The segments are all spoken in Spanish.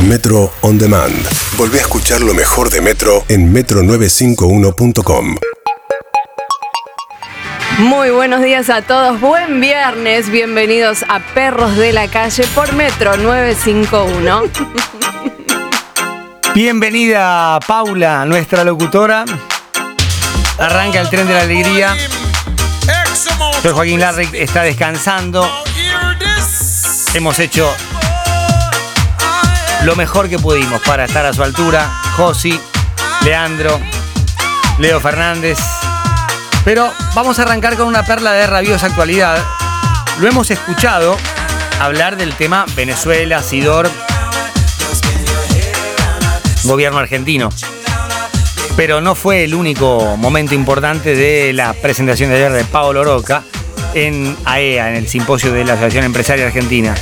Metro On Demand. Volvé a escuchar lo mejor de Metro en metro951.com. Muy buenos días a todos, buen viernes, bienvenidos a Perros de la Calle por Metro 951. Bienvenida Paula, nuestra locutora. Arranca el tren de la alegría. Soy Joaquín Larrick, está descansando. Hemos hecho lo mejor que pudimos para estar a su altura. Josi, Leandro, Leo Fernández. Pero vamos a arrancar con una perla de rabiosa actualidad. Lo hemos escuchado hablar del tema Venezuela, Sidor, gobierno argentino. Pero no fue el único momento importante de la presentación de ayer de Paolo Roca en AEA, en el simposio de la Asociación Empresaria Argentina.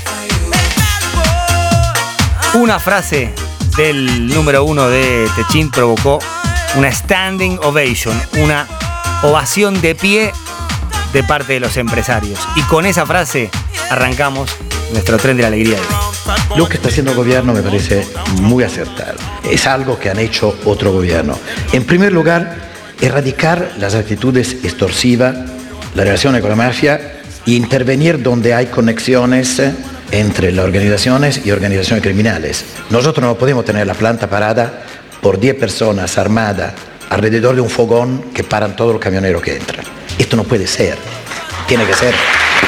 Una frase del número 1 de Techint provocó una standing ovation, una ovación de pie de parte de los empresarios. Y con esa frase arrancamos nuestro tren de la alegría. Lo que está haciendo el gobierno me parece muy acertado. Es algo que han hecho otro gobierno. En primer lugar, erradicar las actitudes extorsivas, la relación con la mafia e intervenir donde hay conexiones entre las organizaciones y organizaciones criminales. Nosotros no podemos tener la planta parada por 10 personas armadas alrededor de un fogón que paran todos los camioneros que entran. Esto no puede ser. Tiene que ser.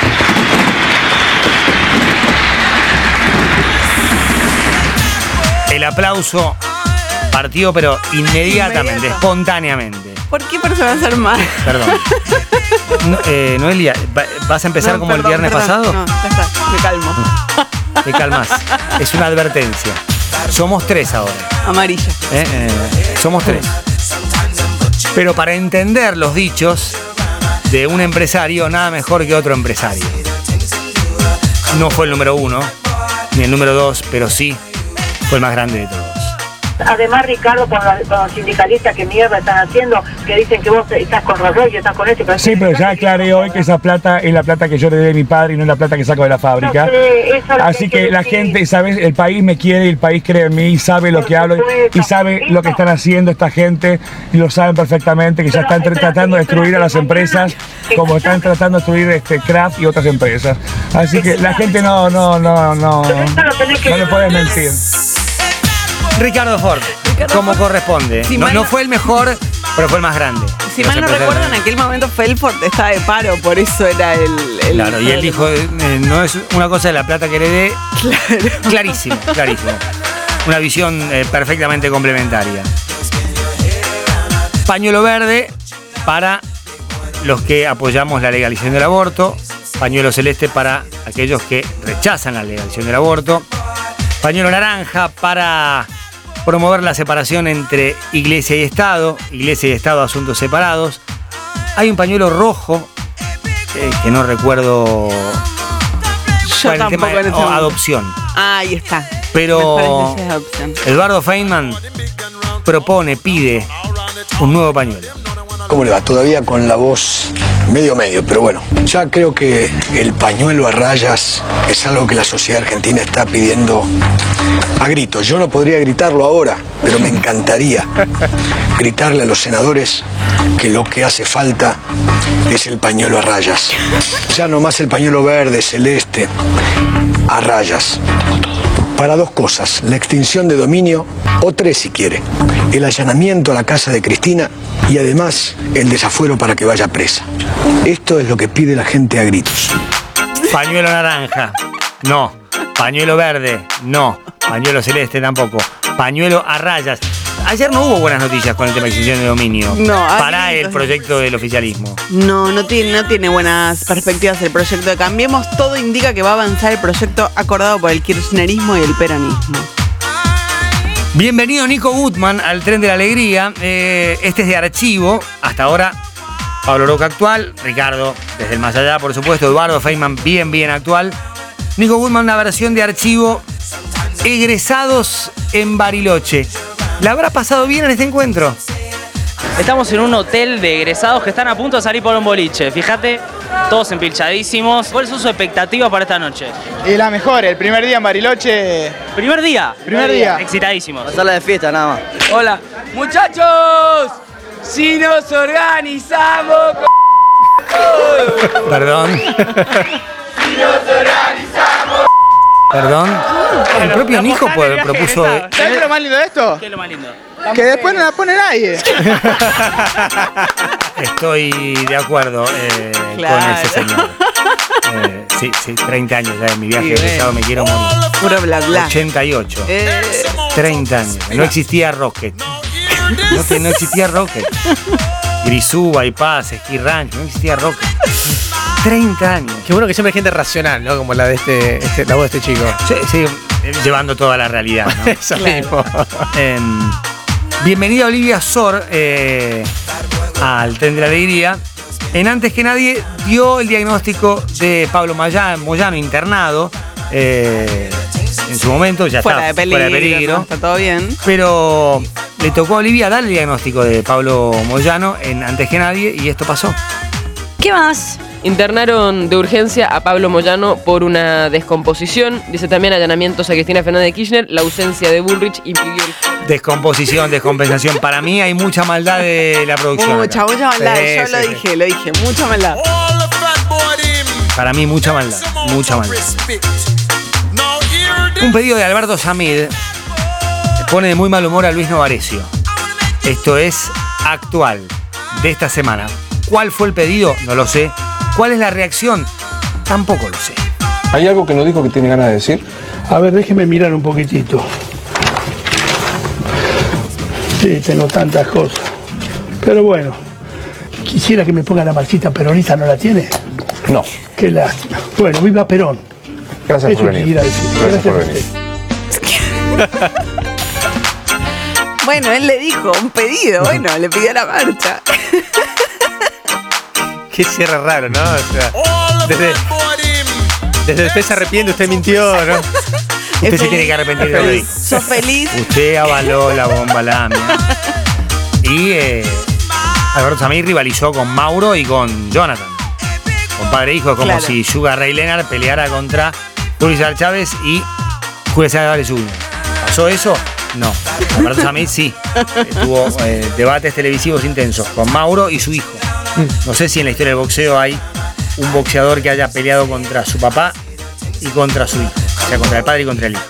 El aplauso partió, pero inmediatamente, espontáneamente. ¿Por qué personas armadas? Perdón. Noelia, ¿vas a empezar como el viernes pasado? No, ya está, me calmo. Te calmas. Es una advertencia. Somos 3 ahora. Amarilla. Somos 3. Pero para entender los dichos de un empresario, nada mejor que otro empresario. No fue el número 1, ni el número 2, pero sí fue el más grande de todos. Además, Ricardo, con los sindicalistas que mierda están haciendo, que dicen que vos estás con Rollo, estás con esto. Sí, pero ya aclaré hoy que esa plata es la plata que yo le doy a mi padre y no es la plata que saco de la fábrica. Así que la gente, ¿sabes? El país me quiere y el país cree en mí y sabe lo que hablo y sabe lo que están haciendo esta gente y lo saben perfectamente, que ya están tratando de destruir a las empresas como están tratando de destruir Kraft y otras empresas. Así que la gente no le puedes mentir. Ricardo Ford, como corresponde. Si no fue el mejor, pero fue el más grande. Si mal no recuerdo, en aquel momento Felford estaba de paro, por eso era el claro, y él dijo, no es una cosa de la plata que le dé. Claro. Clarísimo. Una visión perfectamente complementaria. Pañuelo verde para los que apoyamos la legalización del aborto. Pañuelo celeste para aquellos que rechazan la legalización del aborto. Pañuelo naranja para promover la separación entre Iglesia y Estado, asuntos separados. Hay un pañuelo rojo, que no recuerdo. Yo tampoco el tema de adopción. Ahí está. Pero Eduardo Feynman pide un nuevo pañuelo. ¿Cómo le va? Todavía con la voz medio, pero bueno, ya creo que el pañuelo a rayas es algo que la sociedad argentina está pidiendo a gritos. Yo no podría gritarlo ahora, pero me encantaría gritarle a los senadores que lo que hace falta es el pañuelo a rayas. Ya no más el pañuelo verde, celeste, a rayas. Para 2 cosas, la extinción de dominio, o 3 si quiere, el allanamiento a la casa de Cristina y además el desafuero para que vaya presa. Esto es lo que pide la gente a gritos. Pañuelo naranja, no. Pañuelo verde, no. Pañuelo celeste tampoco. Pañuelo a rayas. Ayer no hubo buenas noticias con el tema de extinción de dominio. No, para el proyecto del oficialismo. No tiene buenas perspectivas el proyecto de Cambiemos. Todo indica que va a avanzar el proyecto acordado por el kirchnerismo y el peronismo. Bienvenido Nico Gutman al tren de la alegría. Este es de archivo. Hasta ahora, Paolo Roca actual. Ricardo, desde el más allá, por supuesto. Eduardo Feynman, bien actual. Nico Gutman, una versión de archivo. Egresados en Bariloche. ¿La habrá pasado bien en este encuentro? Estamos en un hotel de egresados que están a punto de salir por un boliche. Fíjate todos empilchadísimos. ¿Cuáles son sus expectativas para esta noche? Y la mejor, el primer día en Bariloche. ¿Primer día? Primer día. Excitadísimos. Pasarla de fiesta nada más. Hola, muchachos, si nos organizamos. Perdón. Si nos organizamos. Perdón. El propio Nico propuso. ¿Sabes qué es lo más lindo de esto? ¿Qué es lo más lindo? Que después no la pone nadie. Estoy de acuerdo con ese señor. Sí, 30 años ya de mi viaje egresado, me quiero morir. Puro bla bla. 88. 30 años. No existía Rocket. No existía Rocket. Grisú, Bypass, Ski Ranch, no existía Rocket. 30 años. Qué bueno que siempre hay gente racional, ¿no? Como la de la voz de este chico. Sí, llevando toda la realidad, ¿no? Eso mismo. Bienvenida Olivia Sor al Tren de la Alegría. En Antes que Nadie dio el diagnóstico de Pablo Moyano internado. En su momento ya fuera está de peligro, fuera de peligro. No, está todo bien. Pero le tocó a Olivia dar el diagnóstico de Pablo Moyano en Antes que Nadie y esto pasó. ¿Qué más? Internaron de urgencia a Pablo Moyano por una descomposición. Dice también allanamientos a Cristina Fernández de Kirchner. La ausencia de Bullrich impidió el... Descomposición, descompensación. Para mí hay mucha maldad de la producción. Mucha maldad. Yo lo dije, mucha maldad. Para mí mucha maldad. Un pedido de Alberto Samid pone de muy mal humor a Luis Novarecio. Esto es actual de esta semana. ¿Cuál fue el pedido? No lo sé. ¿Cuál es la reacción? Tampoco lo sé. ¿Hay algo que no dijo que tiene ganas de decir? A ver, déjeme mirar un poquitito. Sí, tengo tantas cosas. Pero bueno, quisiera que me ponga la marchita peronista, ¿no la tiene? No. Qué lástima. Bueno, viva Perón. Gracias por venir. Gracias por venir. Bueno, él le dijo un pedido. Bueno, le pidió la marcha. Qué cierre raro, ¿no? O sea, desde usted se arrepiente, usted mintió, ¿no? Usted se tiene que arrepentir de lo que dijo. ¿Sos feliz? Usted avaló la bomba lamia. Y Alberto Samid rivalizó con Mauro y con Jonathan. Con padre e hijo, como si Sugar Ray Leonard peleara contra Julio César Chávez y Julio César Vale Jr. ¿Pasó eso? No. Alberto Samid sí. Tuvo debates televisivos intensos con Mauro y su hijo. No sé si en la historia del boxeo hay un boxeador que haya peleado contra su papá y contra su hijo. O sea, contra el padre y contra el hijo.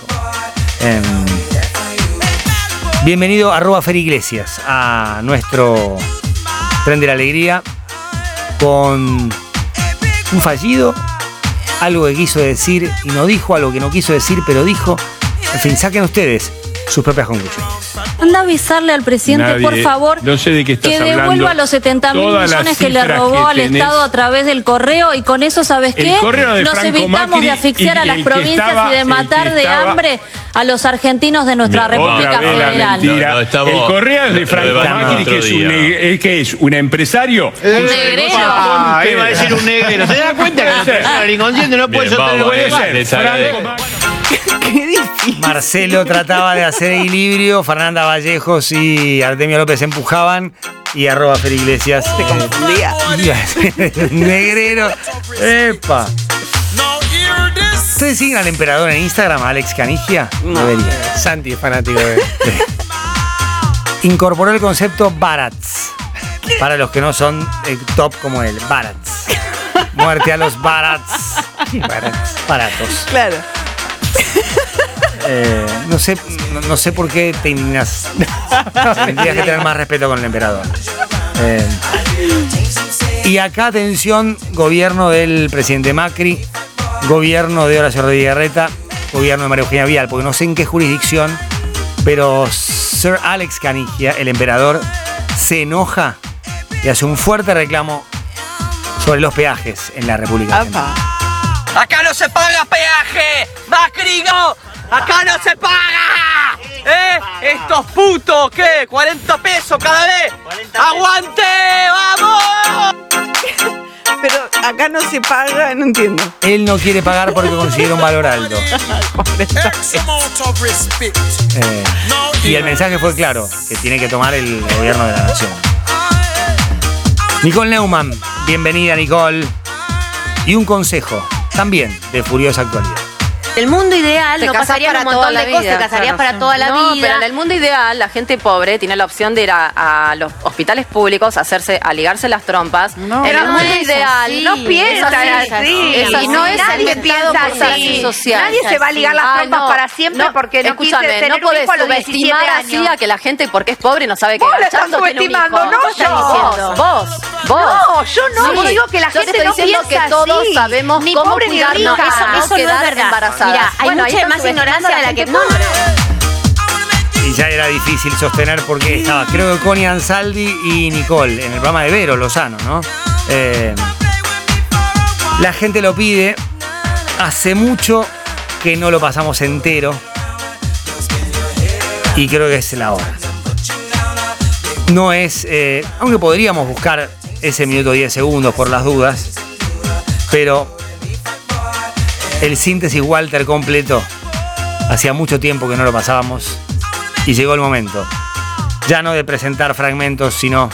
Bienvenido @Fer Iglesias a nuestro Tren de la Alegría con un fallido, algo que quiso decir y no dijo, algo que no quiso decir pero dijo. En fin, saquen ustedes sus propias conclusiones. Anda a avisarle al presidente, por favor, no sé de qué estás que hablando. devuelva los 70.000 millones que le robó al Estado a través del correo y con eso, ¿sabes qué? Nos evitamos de asfixiar a las provincias y de matar de hambre a los argentinos de nuestra República Federal. El correo es de Franco Macri, que es un empresario. Un negrero. Iba a decir un negrero. ¿Se da cuenta que la persona inconsciente no puede sostener Qué difícil. Marcelo trataba de hacer equilibrio, Fernanda Vallejos y Artemio López empujaban y @Fer Iglesias. Te confundía. Negrero. ¡Epa! ¿Ustedes siguen al emperador en Instagram, Alex Canigia? No. Debería. Santi es fanático de... Incorporó el concepto Barats. Para los que no son top como él. Barats. Muerte a los Barats. Baratos. Claro. No sé por qué te indignas. Tendrías que tener más respeto con el emperador. Y acá, atención, gobierno del presidente Macri, gobierno de Horacio Rodríguez Larreta, gobierno de María Eugenia Vidal, porque no sé en qué jurisdicción, pero Sir Alex Canigia, el emperador, se enoja y hace un fuerte reclamo sobre los peajes en la República Argentina. ¡Acá no se paga peaje! ¡Macrino! ¡Acá no se paga! ¿Estos putos qué? ¿40 pesos cada vez? ¡Aguante! ¡Vamos! Pero acá no se paga, no entiendo. Él no quiere pagar porque considera un valor alto. Y el mensaje fue claro, que tiene que tomar el gobierno de la nación. Nicole Neumann, bienvenida Nicole. Y un consejo, también de furiosa actualidad. El mundo ideal Te no casás pasaría para un montón toda la de cosas, vida, te casarías claro, para toda la No, vida. pero en el mundo ideal, la gente pobre tiene la opción de ir a los hospitales públicos a ligarse las trompas. No, en pero el no mundo es ideal, así. No piensan así. Es así. Y no es Nadie inventado piensa por así. así. Social. Nadie se va a ligar las trompas para siempre porque no quise tener no un podés hijo a los 17 subestimar así años. a que la gente, porque es pobre, no sabe que Vos lo estás agachando tiene un hijo. subestimando, no ¿Qué estás yo. diciendo? Vos. No, yo no. Sí. Yo digo que la Yo te gente estoy no diciendo piensa que todos así. sabemos Ni cómo pobre ni cuidarnos, rica. no Eso no es quedar verdad. embarazadas. Mira, hay Bueno, ahí mucha están más ignorancia de la que subestimando a la gente Y ya era difícil sostener porque estaba, creo que Connie Ansaldi y Nicole en el programa de Vero Lozano, ¿no? La gente lo pide. Hace mucho que no lo pasamos entero. Y creo que es la hora. No es. Aunque podríamos buscar ese minuto 10 segundos por las dudas. Pero el síntesis Walter completo. Hacía mucho tiempo que no lo pasábamos. Y llegó el momento. Ya no de presentar fragmentos, sino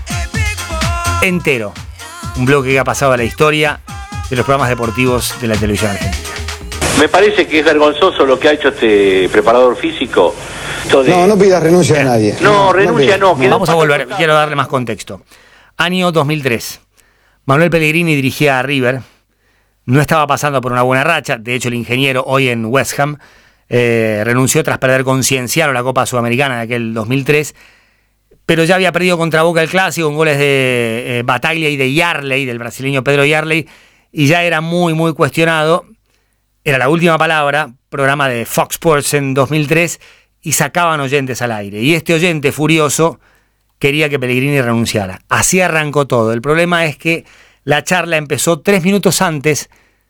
entero. Un bloque que ha pasado a la historia de los programas deportivos de la televisión argentina. Me parece que es vergonzoso lo que ha hecho este preparador físico. No pidas renuncia a nadie. No, renuncia no. Vamos a volver, quiero darle más contexto. Año 2003. Manuel Pellegrini dirigía a River. No estaba pasando por una buena racha. De hecho, el ingeniero, hoy en West Ham, renunció tras perder con Cienciano la Copa Sudamericana de aquel 2003. Pero ya había perdido contra Boca el Clásico, con goles de Bataglia y de Yarley, del brasileño Pedro Yarley. Y ya era muy, muy cuestionado. Era La Última Palabra, programa de Fox Sports en 2003, y sacaban oyentes al aire. Y este oyente furioso quería que Pellegrini renunciara. Así arrancó todo. El problema es que la charla empezó 3 minutos antes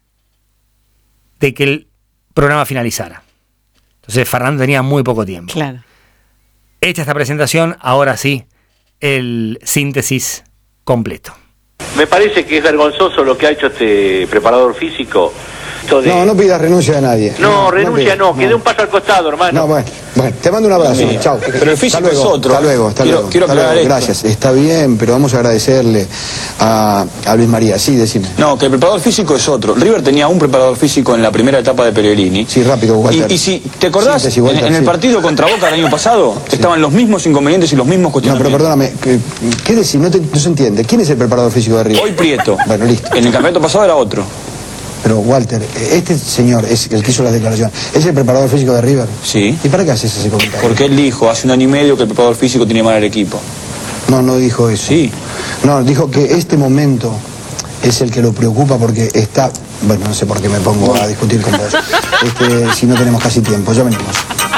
de que el programa finalizara. Entonces Fernando tenía muy poco tiempo. Claro. Hecha esta presentación, ahora sí, el síntesis completo. Me parece que es vergonzoso lo que ha hecho este preparador físico. No pidas renuncia a nadie. No, renuncia no, que dé un paso al costado, hermano. No, bueno, te mando un abrazo. Chao. Pero el físico es otro. Hasta luego. Quiero aclarar esto. Gracias. Está bien, pero vamos a agradecerle a Luis María. Sí, decime. No, que el preparador físico es otro. River tenía un preparador físico en la primera etapa de Pellegrini. Sí, rápido, Walter. Y si te acordás, Síntesis, Walter, en el partido contra Boca el año pasado, estaban los mismos inconvenientes y los mismos No, cuestionamientos. pero perdóname. ¿Qué decís? No se entiende. ¿Quién es el preparador físico de River? Hoy Prieto. Bueno, listo. En el campeonato pasado era otro. Pero Walter, este señor es el que hizo la declaración. ¿Es el preparador físico de River? Sí. ¿Y para qué haces ese comentario? Porque él dijo hace un año y medio que el preparador físico tiene mal al equipo. No dijo eso. Sí. No, dijo que este momento es el que lo preocupa porque está... Bueno, no sé por qué me pongo a discutir con vos. Si no tenemos casi tiempo. Ya venimos.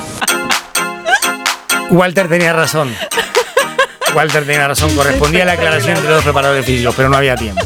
Walter tenía razón. Correspondía a la aclaración entre los dos preparadores físicos, pero no había tiempo.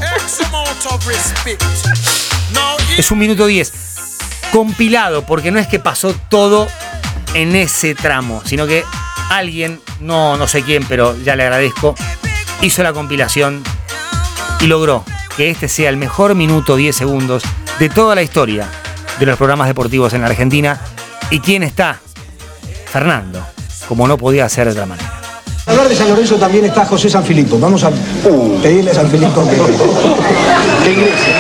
Es 1 minuto 10. Compilado, porque no es que pasó todo en ese tramo, sino que alguien, no sé quién, pero ya le agradezco, hizo la compilación y logró que este sea el mejor minuto 10 segundos de toda la historia de los programas deportivos en la Argentina. ¿Y quién está? Fernando, como no podía ser de otra manera. Al hablar de San Lorenzo también está José Sanfilippo. Vamos a pedirle a Sanfilippo que ingrese.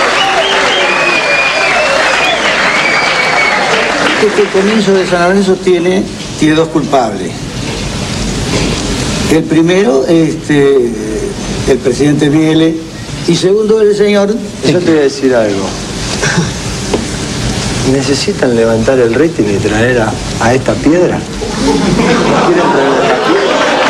Este comienzo de San Lorenzo tiene 2 culpables. El primero, el presidente Miele, y segundo, el señor... Yo te voy a decir algo. ¿Necesitan levantar el rating y traer a esta piedra? ¿No quieren traer a esta piedra?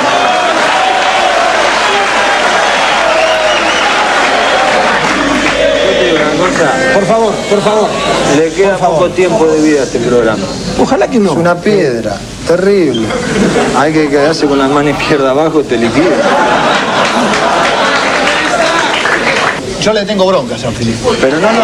Por favor. Le queda poco tiempo de vida a este programa. Ojalá que no. Es una piedra, terrible. Hay que quedarse con las manos izquierdas abajo, te liquida. Yo le tengo bronca a Sanfilippo. Pero no.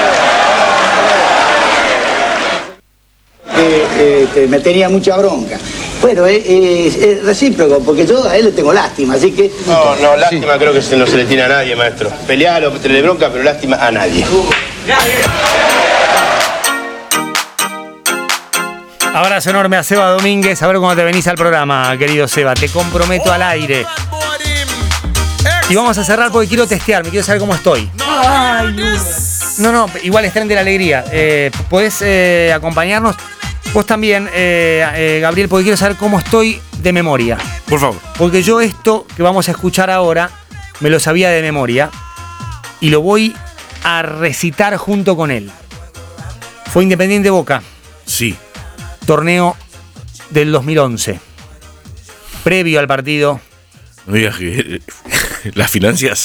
Me tenía mucha bronca. Bueno, es recíproco, porque yo a él le tengo lástima, así que... No, lástima creo que no se le tiene a nadie, maestro. Pelealo, tenerle bronca, pero lástima a nadie. Abrazo enorme a Seba Domínguez. A ver cómo te venís al programa, querido Seba. Te comprometo al aire Y vamos a cerrar porque quiero testearme, quiero saber cómo estoy. No, igual es Tren de la Alegría. Podés acompañarnos. Vos también, Gabriel, porque quiero saber cómo estoy de memoria. Por favor. Porque yo esto que vamos a escuchar ahora me lo sabía de memoria y lo voy a recitar junto con él. Fue Independiente Boca. Sí. Torneo del 2011. Previo al partido. No digas que las finanzas.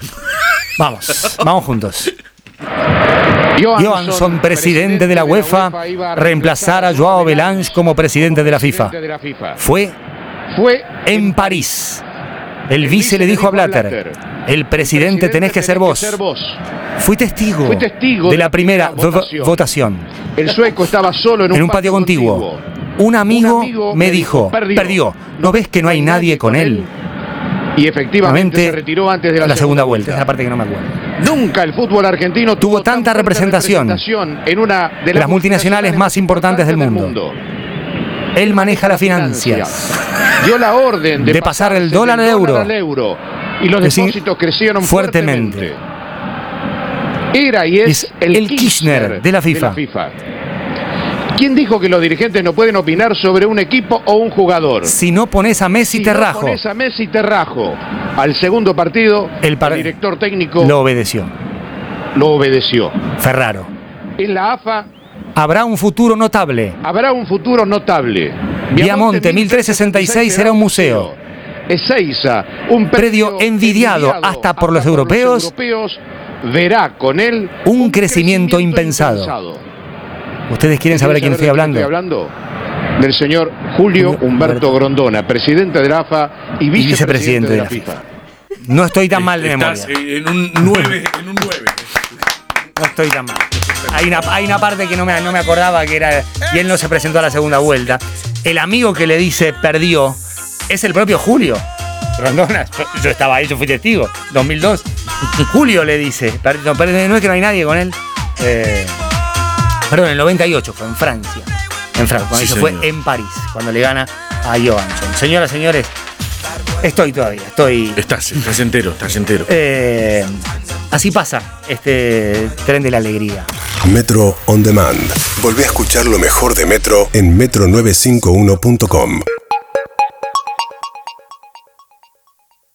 Vamos juntos. Johansson, presidente de la UEFA, reemplazar a Joao Belange como presidente de la FIFA. Fue en París. El vice le dijo a Blatter: el presidente tenés que ser vos. Fui testigo de la primera votación. El sueco estaba solo en un patio contiguo. Un amigo me dijo: perdió. ¿No ves que no hay nadie con él? Y efectivamente se retiró antes de la segunda vuelta. Es la parte que no me acuerdo. Nunca el fútbol argentino tuvo tanta representación en una de las multinacionales más importantes del mundo. Él maneja las finanzas. Dio la orden de pasar el dólar al euro. Y los depósitos crecieron fuertemente. Era y es el Kirchner de la FIFA. ¿Quién dijo que los dirigentes no pueden opinar sobre un equipo o un jugador? Si no pones a Messi, te rajo. Pones a Messi, te rajo. Al segundo partido, el director técnico lo obedeció. Ferraro. En la AFA habrá un futuro notable. Viamonte 1366 será un museo. Ezeiza, un predio envidiado hasta por los europeos, verá con él un crecimiento impensado. ¿Ustedes quieren saber de quién estoy hablando? Estoy hablando del señor Julio Humberto Grondona, presidente de la AFA y vicepresidente de la FIFA. No estoy tan mal de memoria. En un 9. No estoy tan mal. Hay una parte que no me acordaba, que era, y él no se presentó a la segunda vuelta. El amigo que le dice perdió es el propio Julio Grondona. Yo estaba ahí, yo fui testigo. 2002. Julio le dice, no es que no hay nadie con él. Perdón, en el 98 fue en Francia. Cuando eso fue en París, cuando le gana a Johansson. Señoras, señores, estoy todavía. Estás entero. Así pasa este Tren de la Alegría. Metro On Demand. Volvé a escuchar lo mejor de Metro en metro951.com.